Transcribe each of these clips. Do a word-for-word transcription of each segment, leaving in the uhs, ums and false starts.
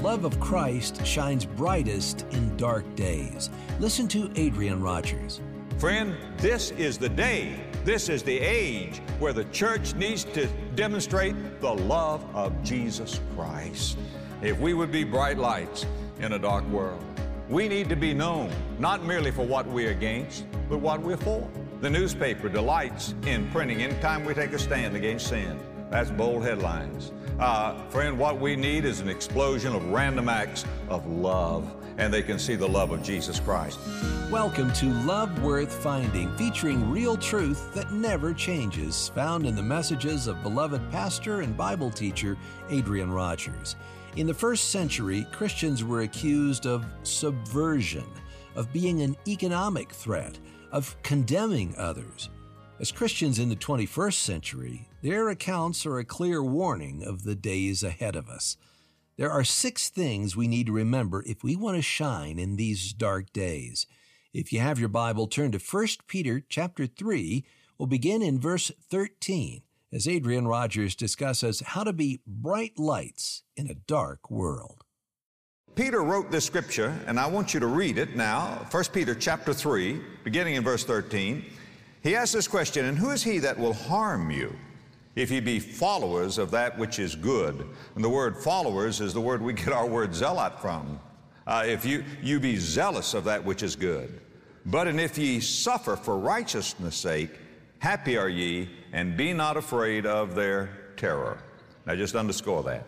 love of Christ shines brightest in dark days. Listen to Adrian Rogers. Friend, this is the day, this is the age where the church needs to demonstrate the love of Jesus Christ. If we would be bright lights in a dark world, we need to be known not merely for what we're against, but what we're for. The newspaper delights in printing anytime we take a stand against sin. That's bold headlines. Uh, friend, what we need is an explosion of random acts of love, and they can see the love of Jesus Christ. Welcome to Love Worth Finding, featuring real truth that never changes, found in the messages of beloved pastor and Bible teacher Adrian Rogers. In the first century, Christians were accused of subversion, of being an economic threat, of condemning others. As Christians in the twenty-first century, their accounts are a clear warning of the days ahead of us. There are six things we need to remember if we want to shine in these dark days. If you have your Bible, turn to First Peter chapter three. We'll begin in verse thirteen as Adrian Rogers discusses how to be bright lights in a dark world. Peter wrote this scripture, and I want you to read it now. First Peter chapter three, beginning in verse thirteen. He asks this question, "And who is he that will harm you if ye be followers of that which is good?" And the word followers is the word we get our word zealot from. Uh, if you, you be zealous of that which is good. "But and if ye suffer for righteousness' sake, happy are ye, and be not afraid of their terror." Now just underscore that.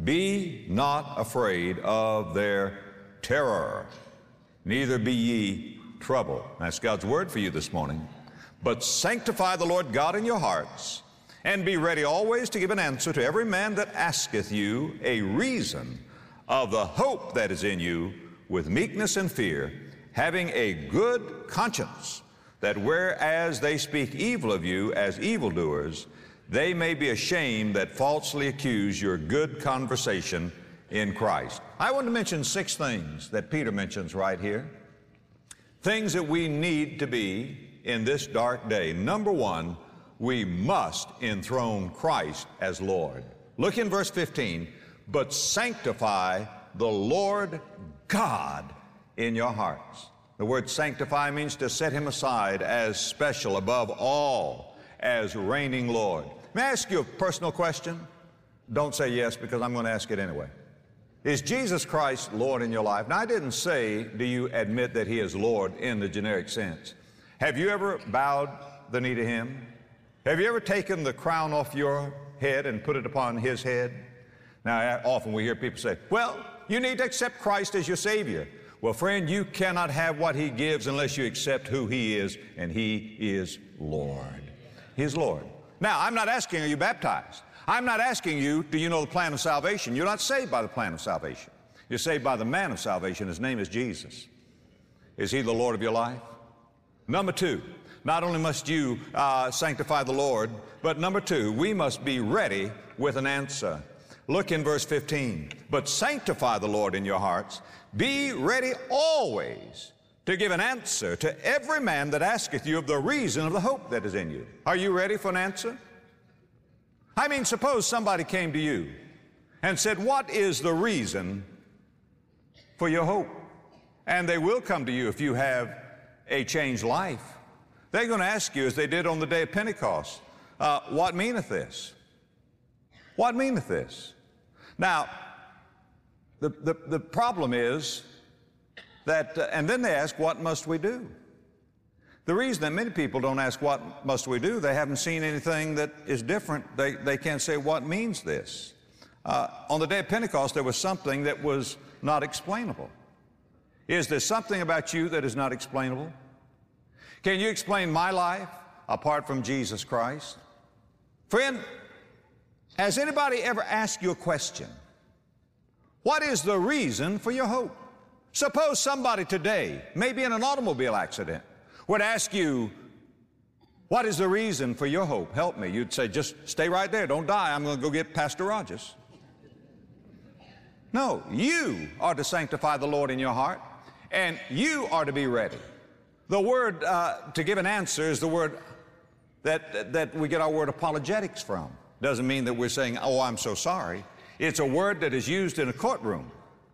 Be not afraid of their terror, neither be ye troubled. That's God's word for you this morning. "But sanctify the Lord God in your hearts, and be ready always to give an answer to every man that asketh you a reason of the hope that is in you, with meekness and fear, having a good conscience, that whereas they speak evil of you as evildoers, they may be ashamed that falsely accuse your good conversation in Christ." I want to mention six things that Peter mentions right here. Things that we need to be in this dark day. Number one, we must enthrone Christ as Lord. Look in verse fifteen. "But sanctify the Lord God in your hearts." The word sanctify means to set him aside as special, above all, as reigning Lord. May I ask you a personal question? Don't say yes, because I'm going to ask it anyway. Is Jesus Christ Lord in your life? Now, I didn't say, do you admit that he is Lord in the generic sense? Have you ever bowed the knee to him? Have you ever taken the crown off your head and put it upon his head? Now, often we hear people say, well, you need to accept Christ as your Savior. Well, friend, you cannot have what he gives unless you accept who he is, and he is Lord. He is Lord. Now, I'm not asking, are you baptized? I'm not asking you, do you know the plan of salvation? You're not saved by the plan of salvation. You're saved by the man of salvation. His name is Jesus. Is he the Lord of your life? Number two, not only must you uh, sanctify the Lord, but number two, we must be ready with an answer. Look in verse fifteen. "But sanctify the Lord in your hearts, be ready always to give an answer to every man that asketh you of the reason of the hope that is in you." Are you ready for an answer? I mean, suppose somebody came to you and said, "What is the reason for your hope?" And they will come to you if you have a changed life. They're going to ask you, as they did on the day of Pentecost, uh, "What meaneth this? What meaneth this?" Now, the, the, the problem is that, uh, and then they ask, "What must we do?" The reason that many people don't ask, "What must we do?" they haven't seen anything that is different. They, they can't say, "What means this?" Uh, on the day of Pentecost, there was something that was not explainable. Is there something about you that is not explainable? Can you explain my life apart from Jesus Christ? Friend, has anybody ever asked you a question? What is the reason for your hope? Suppose somebody today, maybe in an automobile accident, would ask you, "What is the reason for your hope? Help me." You'd say, "Just stay right there. Don't die. I'm going to go get Pastor Rogers." No, you are to sanctify the Lord in your heart, and you are to be ready. The word uh, to give an answer is the word that, that we get our word apologetics from. Doesn't mean that we're saying, "Oh, I'm so sorry." It's a word that is used in a courtroom.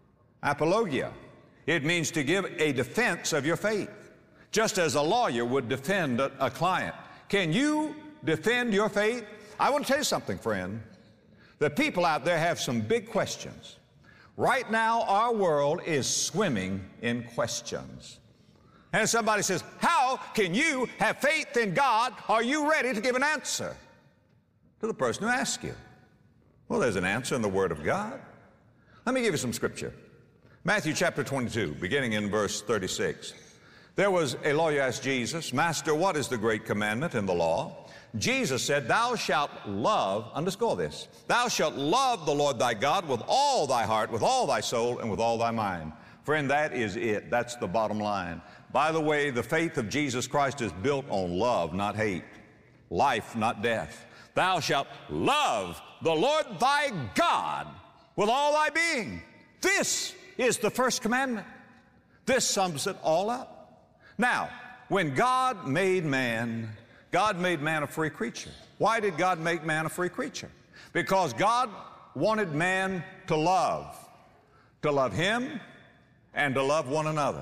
Apologia. It means to give a defense of your faith, just as a lawyer would defend a, a client. Can you defend your faith? I want to tell you something, friend. The people out there have some big questions. Right now, our world is swimming in questions. And somebody says, how can you have faith in God? Are you ready to give an answer to the person who asks you? Well, there's an answer in the Word of God. Let me give you some scripture. Matthew chapter twenty-two, beginning in verse thirty-six. There was a lawyer asked Jesus, Master, what is the great commandment in the law? Jesus said, thou shalt love, underscore this, thou shalt love the Lord thy God with all thy heart, with all thy soul, and with all thy mind. Friend, that is it. That's the bottom line. By the way, the faith of Jesus Christ is built on love, not hate. Life, not death. Thou shalt love the Lord thy God with all thy being. This is the first commandment. This sums it all up. Now, when God made man, God made man a free creature. Why did God make man a free creature? Because God wanted man to love, to love Him and to love one another.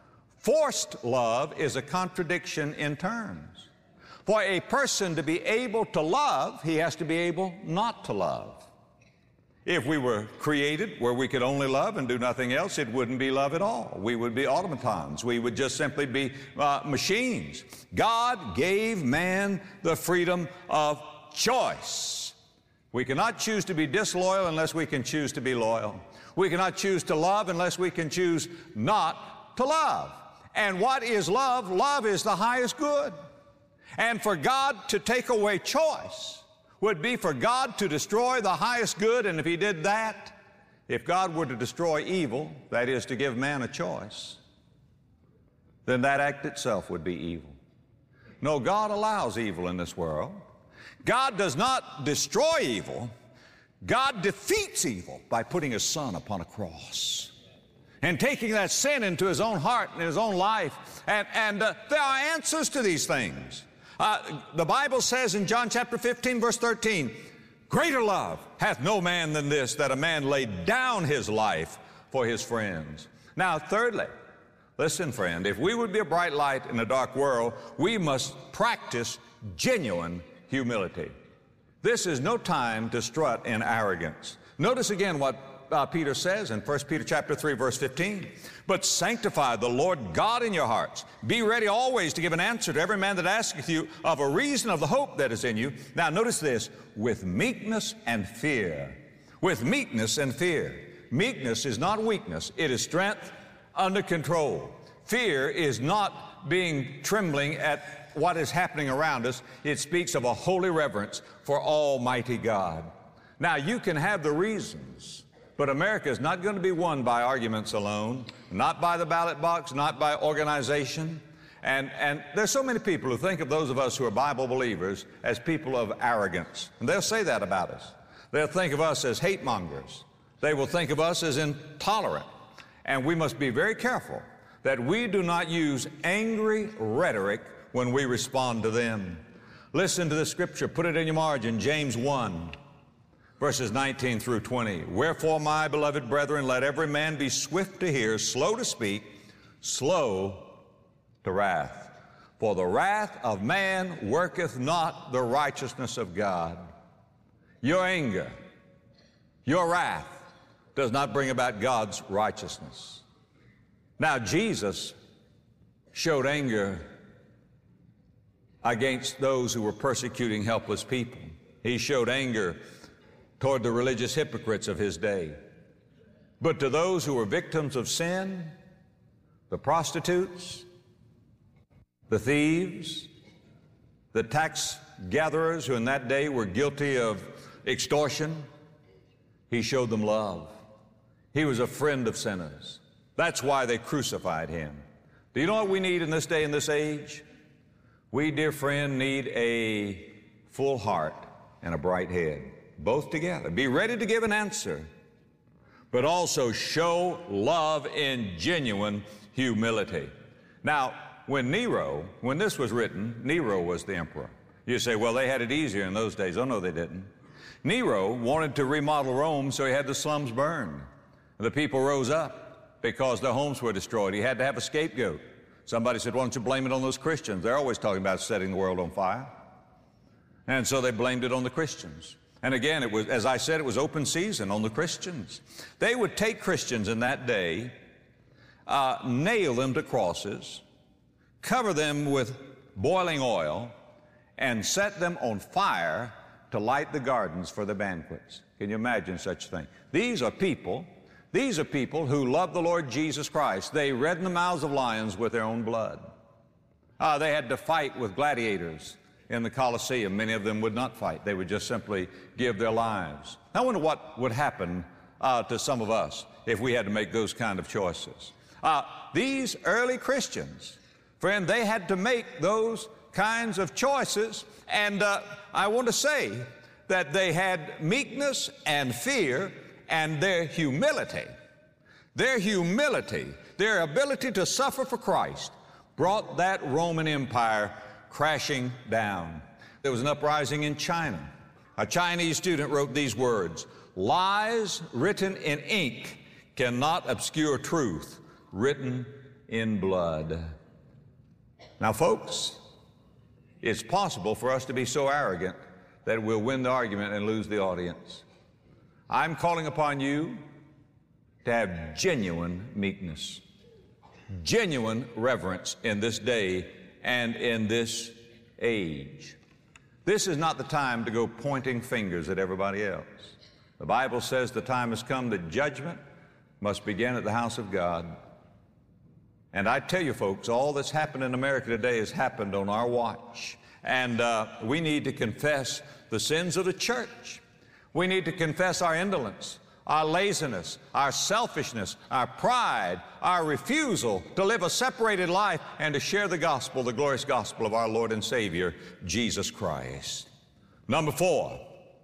Forced love is a contradiction in terms. For a person to be able to love, he has to be able not to love. If we were created where we could only love and do nothing else, it wouldn't be love at all. We would be automatons. We would just simply be uh, machines. God gave man the freedom of choice. We cannot choose to be disloyal unless we can choose to be loyal. We cannot choose to love unless we can choose not to love. And what is love? Love is the highest good. And for God to take away choice would be for God to destroy the highest good, and if He did that, if God were to destroy evil, that is to give man a choice, then that act itself would be evil. No, God allows evil in this world. God does not destroy evil. God defeats evil by putting His Son upon a cross and taking that sin into His own heart and His own life. And, and uh, there are answers to these things. Uh, the Bible says in John chapter fifteen, verse thirteen, greater love hath no man than this, that a man lay down his life for his friends. Now, thirdly, listen, friend, if we would be a bright light in a dark world, we must practice genuine humility. This is no time to strut in arrogance. Notice again what uh, Peter says in First Peter chapter three, verse fifteen. But sanctify the Lord God in your hearts. Be ready always to give an answer to every man that asketh you of a reason of the hope that is in you. Now notice this, with meekness and fear. With meekness and fear. Meekness is not weakness. It is strength under control. Fear is not being trembling at what is happening around us. It speaks of a holy reverence for Almighty God. Now, you can have the reasons, but America is not going to be won by arguments alone, not by the ballot box, not by organization. And, and there's so many people who think of those of us who are Bible believers as people of arrogance. And they'll say that about us. They'll think of us as hate mongers. They will think of us as intolerant. And we must be very careful that we do not use angry rhetoric when we respond to them. Listen to the scripture, put it in your margin, James one, verses nineteen through twenty. Wherefore, my beloved brethren, let every man be swift to hear, slow to speak, slow to wrath. For the wrath of man worketh not the righteousness of God. Your anger, your wrath does not bring about God's righteousness. Now, Jesus showed anger against those who were persecuting helpless people. He showed anger toward the religious hypocrites of His day. But to those who were victims of sin, the prostitutes, the thieves, the tax gatherers who in that day were guilty of extortion, He showed them love. He was a friend of sinners. That's why they crucified Him. Do you know what we need in this day and this age? We, dear friend, need a full heart and a bright head, both together. Be ready to give an answer, but also show love in genuine humility. Now, when Nero, when this was written, Nero was the emperor. You say, well, they had it easier in those days. Oh, no, they didn't. Nero wanted to remodel Rome, so he had the slums burned. The people rose up. because their homes were destroyed. He had to have a scapegoat. Somebody said, why don't you blame it on those Christians? They're always talking about setting the world on fire. And so they blamed it on the Christians. And again, it was, as I said, it was open season on the Christians. They would take Christians in that day, uh, nail them to crosses, cover them with boiling oil, and set them on fire to light the gardens for the banquets. Can you imagine such a thing? These are people, these are people who love the Lord Jesus Christ. They redden the mouths of lions with their own blood. Uh, they had to fight with gladiators in the Colosseum. Many of them would not fight. They would just simply give their lives. I wonder what would happen uh, to some of us if we had to make those kind of choices. Uh, these early Christians, friend, they had to make those kinds of choices, and uh, I want to say that they had meekness and fear, and their humility, their humility, their ability to suffer for Christ brought that Roman Empire crashing down. There was an uprising in China. A Chinese student wrote these words, "Lies written in ink cannot obscure truth written in blood." Now, folks, it's possible for us to be so arrogant that we'll win the argument and lose the audience. I'm calling upon you to have genuine meekness, genuine reverence in this day and in this age. This is not the time to go pointing fingers at everybody else. The Bible says the time has come that judgment must begin at the house of God. And I tell you, folks, all that's happened in America today has happened on our watch. And uh, we need to confess the sins of the church. We need to confess our indolence, our laziness, our selfishness, our pride, our refusal to live a separated life and to share the gospel, the glorious gospel of our Lord and Savior, Jesus Christ. Number four,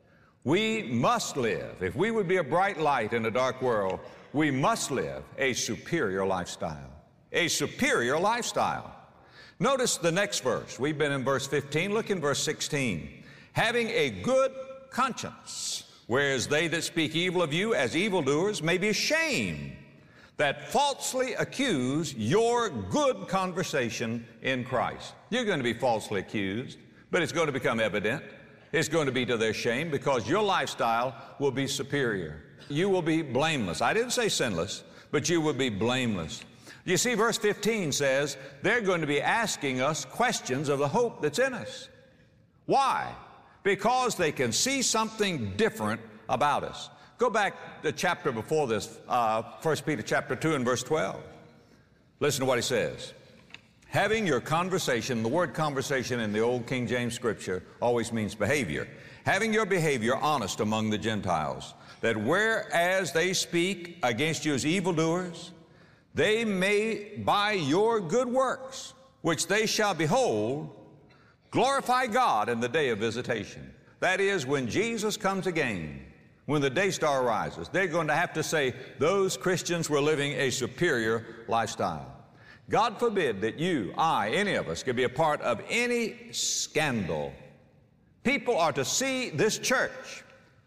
we must live, if we would be a bright light in a dark world, we must live a superior lifestyle. A superior lifestyle. Notice the next verse. We've been in verse fifteen. Look in verse sixteen. Having a good conscience, whereas they that speak evil of you as evildoers may be ashamed, that falsely accuse your good conversation in Christ. You're going to be falsely accused, but it's going to become evident. It's going to be to their shame because your lifestyle will be superior. You will be blameless. I didn't say sinless, but you will be blameless. You see, verse fifteen says they're going to be asking us questions of the hope that's in us. Why? Because they can see something different about us. Go back to the chapter before this, uh, First Peter chapter two and verse twelve. Listen to what he says. Having your conversation, the word conversation in the old King James Scripture always means behavior. Having your behavior honest among the Gentiles, that whereas they speak against you as evildoers, they may by your good works, which they shall behold, glorify God in the day of visitation. That is, when Jesus comes again, when the day star rises, they're going to have to say, those Christians were living a superior lifestyle. God forbid that you, I, any of us, could be a part of any scandal. People are to see this church,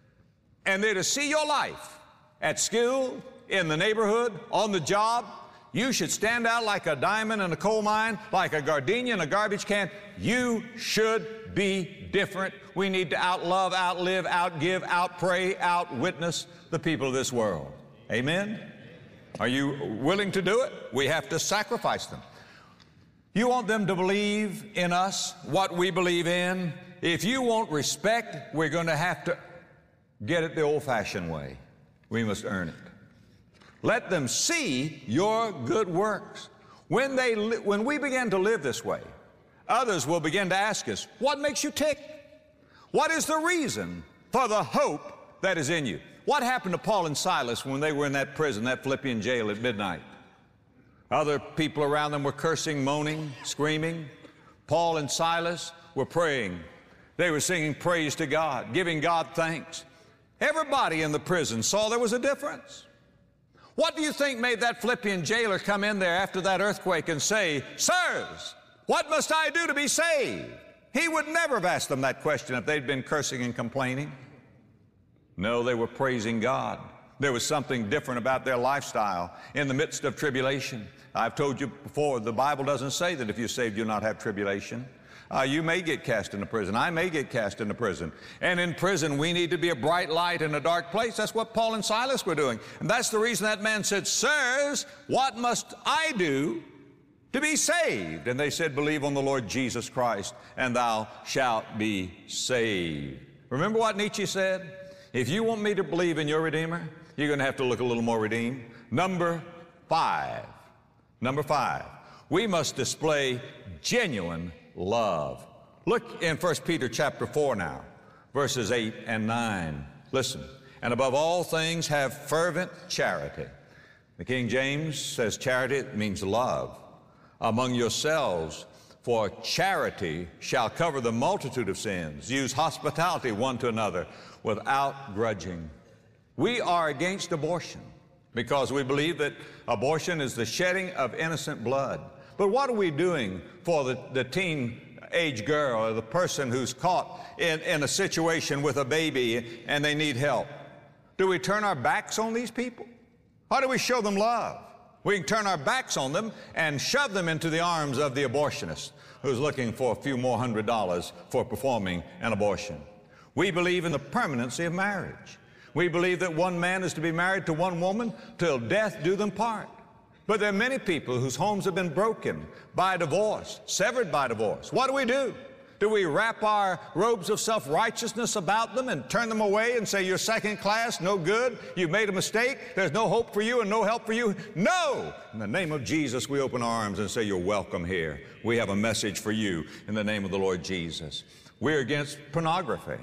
and they're to see your life at school, in the neighborhood, on the job. You should stand out like a diamond in a coal mine, like a gardenia in a garbage can. You should be different. We need to outlove, outlive, outgive, outpray, outwitness the people of this world. Amen? Are you willing to do it? We have to sacrifice them. You want them to believe in us, what we believe in? If you want respect, we're going to have to get it the old-fashioned way. We must earn it. Let them see your good works. When they, when we begin to live this way, others will begin to ask us, what makes you tick? What is the reason for the hope that is in you? What happened to Paul and Silas when they were in that prison, that Philippian jail at midnight? Other people around them were cursing, moaning, screaming. Paul and Silas were praying. They were singing praise to God, giving God thanks. Everybody in the prison saw there was a difference. What do you think made that Philippian jailer come in there after that earthquake and say, sirs, what must I do to be saved? He would never have asked them that question if they'd been cursing and complaining. No, they were praising God. There was something different about their lifestyle in the midst of tribulation. I've told you before, the Bible doesn't say that if you're saved, you'll not have tribulation. Uh, you may get cast into prison. I may get cast into prison. And in prison, we need to be a bright light in a dark place. That's what Paul and Silas were doing. And that's the reason that man said, "Sirs, what must I do to be saved?" And they said, "Believe on the Lord Jesus Christ, and thou shalt be saved." Remember what Nietzsche said? If you want me to believe in your Redeemer, you're going to have to look a little more redeemed. Number five. Number five. We must display genuine love. Look in First Peter chapter four now, verses eight and nine. Listen. "And above all things have fervent charity." The King James says charity means love. "Among yourselves, for charity shall cover the multitude of sins. Use hospitality one to another without grudging." We are against abortion because we believe that abortion is the shedding of innocent blood. But what are we doing for the, the teen-age girl or the person who's caught in, in a situation with a baby and they need help? Do we turn our backs on these people? How do we show them love? We can turn our backs on them and shove them into the arms of the abortionist who's looking for a few more hundred dollars for performing an abortion. We believe in the permanency of marriage. We believe that one man is to be married to one woman till death do them part. But there are many people whose homes have been broken by divorce, severed by divorce. What do we do? Do we wrap our robes of self-righteousness about them and turn them away and say, "You're second class, no good, you've made a mistake, there's no hope for you and no help for you"? No! In the name of Jesus, we open our arms and say, "You're welcome here. We have a message for you in the name of the Lord Jesus." We're against pornography.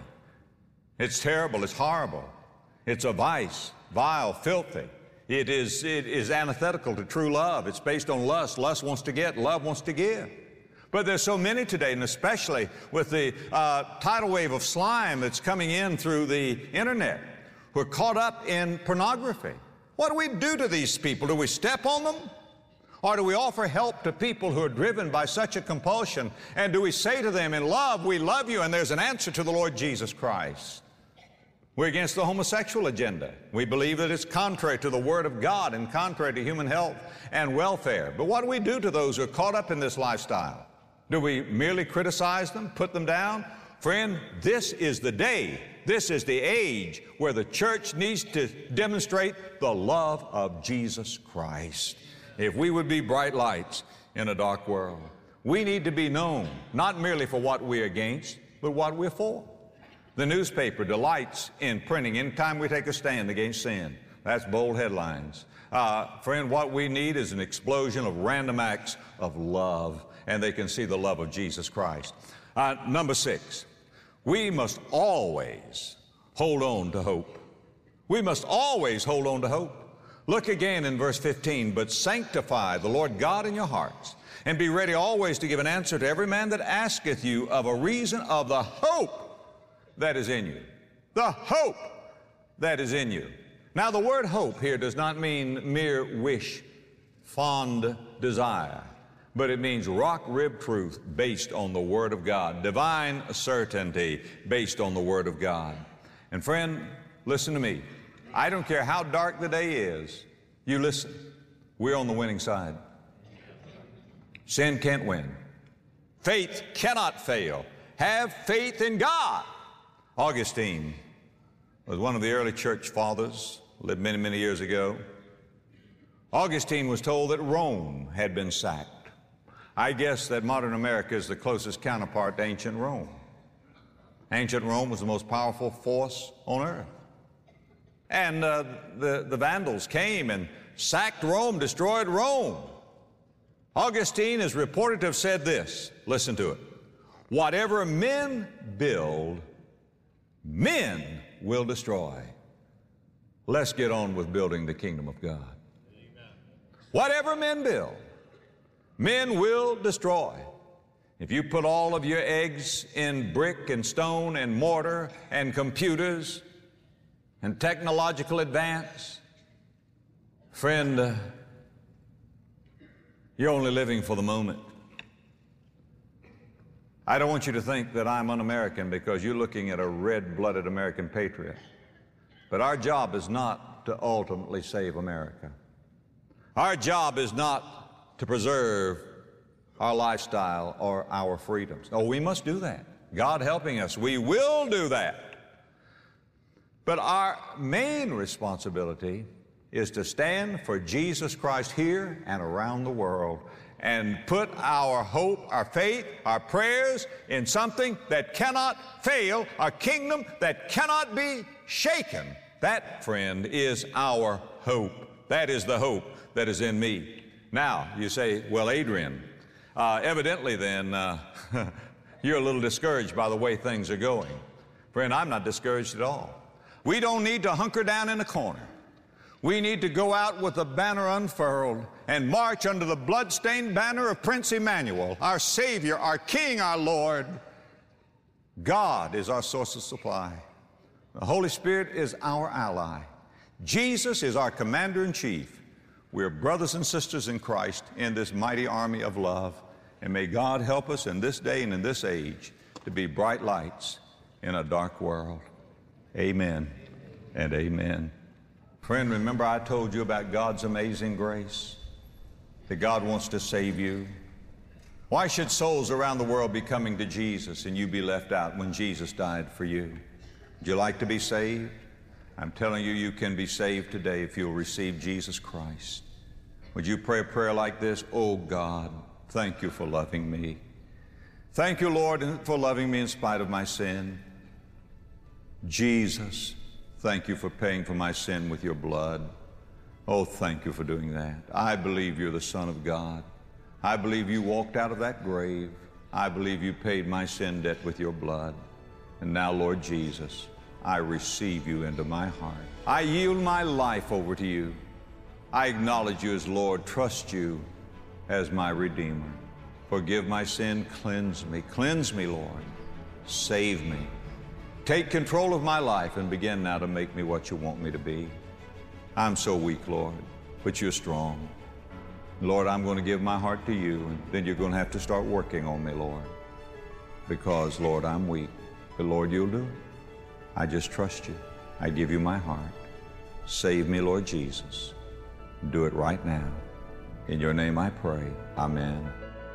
It's terrible, it's horrible. It's a vice, vile, filthy. It is, it is antithetical to true love. It's based on lust. Lust wants to get, love wants to give. But there's so many today, and especially with the uh, tidal wave of slime that's coming in through the internet, who are caught up in pornography. What do we do to these people? Do we step on them? Or do we offer help to people who are driven by such a compulsion? And do we say to them in love, "We love you," and there's an answer to the Lord Jesus Christ? We're against the homosexual agenda. We believe that it's contrary to the Word of God and contrary to human health and welfare. But what do we do to those who are caught up in this lifestyle? Do we merely criticize them, put them down? Friend, this is the day, this is the age where the church needs to demonstrate the love of Jesus Christ. If we would be bright lights in a dark world, we need to be known not merely for what we're against, but what we're for. The newspaper delights in printing anytime we take a stand against sin. That's bold headlines. Uh, friend, what we need is an explosion of random acts of love, and they can see the love of Jesus Christ. Uh, number six, we must always hold on to hope. We must always hold on to hope. Look again in verse fifteen, "But sanctify the Lord God in your hearts, and be ready always to give an answer to every man that asketh you of a reason of the hope that is in you." The hope that is in you. Now, the word hope here does not mean mere wish, fond desire, but it means rock-ribbed truth based on the Word of God, divine certainty based on the Word of God. And friend, listen to me. I don't care how dark the day is, you listen. We're on the winning side. Sin can't win. Faith cannot fail. Have faith in God. Augustine was one of the early church fathers, lived many, many years ago. Augustine was told that Rome had been sacked. I guess that modern America is the closest counterpart to ancient Rome. Ancient Rome was the most powerful force on earth. And uh, the, the Vandals came and sacked Rome, destroyed Rome. Augustine is reported to have said this, listen to it: "Whatever men build, men will destroy. Let's get on with building the kingdom of God." Amen. Whatever men build, men will destroy. If you put all of your eggs in brick and stone and mortar and computers and technological advance, friend, uh, you're only living for the moment. I don't want you to think that I'm un-American because you're looking at a red-blooded American patriot. But our job is not to ultimately save America. Our job is not to preserve our lifestyle or our freedoms. Oh, we must do that. God helping us, we will do that. But our main responsibility is to stand for Jesus Christ here and around the world and put our hope, our faith, our prayers in something that cannot fail, a kingdom that cannot be shaken. That, friend, is our hope. That is the hope that is in me. Now, you say, well, Adrian, uh, evidently then uh, you're a little discouraged by the way things are going. Friend, I'm not discouraged at all. We don't need to hunker down in a corner. We need to go out with the banner unfurled and march under the bloodstained banner of Prince Emmanuel, our Savior, our King, our Lord. God is our source of supply. The Holy Spirit is our ally. Jesus is our commander-in-chief. We're brothers and sisters in Christ in this mighty army of love. And may God help us in this day and in this age to be bright lights in a dark world. Amen and amen. Friend, remember I told you about God's amazing grace, that God wants to save you. Why should souls around the world be coming to Jesus and you be left out when Jesus died for you? Would you like to be saved? I'm telling you, you can be saved today if you'll receive Jesus Christ. Would you pray a prayer like this? Oh God, thank you for loving me. Thank you, Lord, for loving me in spite of my sin. Jesus, thank you for paying for my sin with your blood. Oh, thank you for doing that. I believe you're the Son of God. I believe you walked out of that grave. I believe you paid my sin debt with your blood. And now, Lord Jesus, I receive you into my heart. I yield my life over to you. I acknowledge you as Lord, trust you as my Redeemer. Forgive my sin, cleanse me. Cleanse me, Lord. Save me. Take control of my life and begin now to make me what you want me to be. I'm so weak, Lord, but you're strong. Lord, I'm going to give my heart to you, and then you're going to have to start working on me, Lord, because, Lord, I'm weak. But, Lord, you'll do it. I just trust you. I give you my heart. Save me, Lord Jesus. Do it right now. In your name I pray. Amen.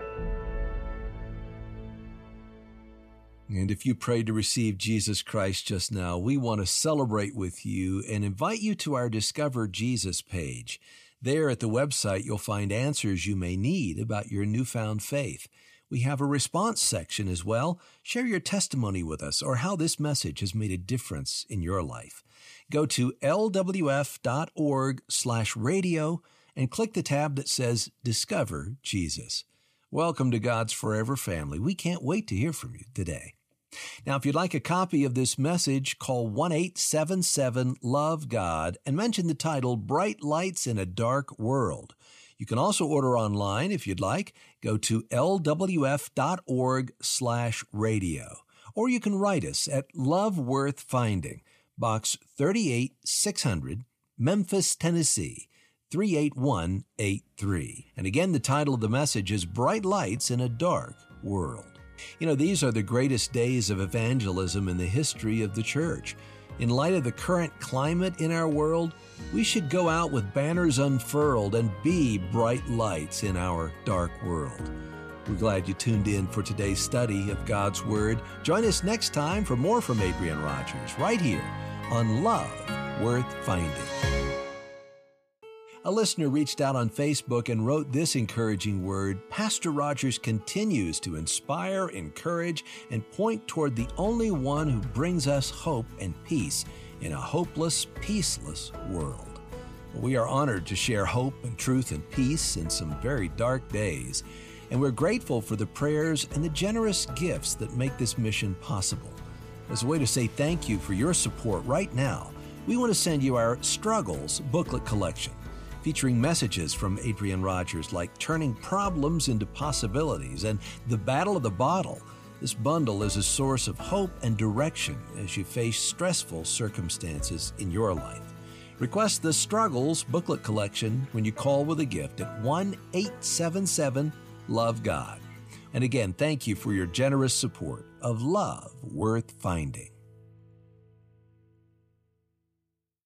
And if you prayed to receive Jesus Christ just now, we want to celebrate with you and invite you to our Discover Jesus page. There at the website, you'll find answers you may need about your newfound faith. We have a response section as well. Share your testimony with us or how this message has made a difference in your life. Go to L W F dot org slash radio and click the tab that says Discover Jesus. Welcome to God's Forever Family. We can't wait to hear from you today. Now, if you'd like a copy of this message, call one eight seven seven love God and mention the title Bright Lights in a Dark World. You can also order online if you'd like. Go to L W F dot org slash radio. Or you can write us at Love Worth Finding, Box thirty-eight six hundred, Memphis, Tennessee, three eight one eight three. And again, the title of the message is Bright Lights in a Dark World. You know, these are the greatest days of evangelism in the history of the church. In light of the current climate in our world, we should go out with banners unfurled and be bright lights in our dark world. We're glad you tuned in for today's study of God's Word. Join us next time for more from Adrian Rogers, right here on Love Worth Finding. A listener reached out on Facebook and wrote this encouraging word: Pastor Rogers continues to inspire, encourage, and point toward the only one who brings us hope and peace in a hopeless, peaceless world. We are honored to share hope and truth and peace in some very dark days, and we're grateful for the prayers and the generous gifts that make this mission possible. As a way to say thank you for your support right now, we want to send you our Struggles booklet collection, featuring messages from Adrian Rogers like Turning Problems into Possibilities and The Battle of the Bottle. This bundle is a source of hope and direction as you face stressful circumstances in your life. Request the Struggles booklet collection when you call with a gift at one eight seven seven love God. And again, thank you for your generous support of Love Worth Finding.